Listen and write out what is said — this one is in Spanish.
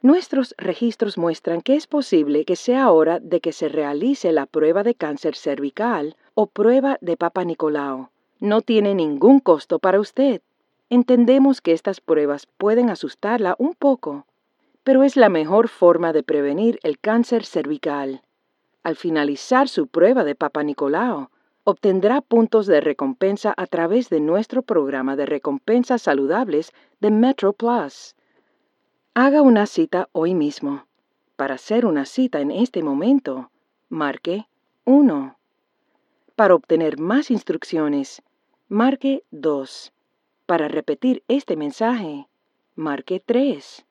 Nuestros registros muestran que es posible que sea hora de que se realice la prueba de cáncer cervical o prueba de Papa Nicolau. No tiene ningún costo para usted. Entendemos que estas pruebas pueden asustarla un poco, pero es la mejor forma de prevenir el cáncer cervical. Al finalizar su prueba de Papa Nicolau, obtendrá puntos de recompensa a través de nuestro programa de recompensas saludables de Metro Plus. Haga una cita hoy mismo. Para hacer una cita en este momento, marque 1. Para obtener más instrucciones, marque 2. Para repetir este mensaje, marque 3.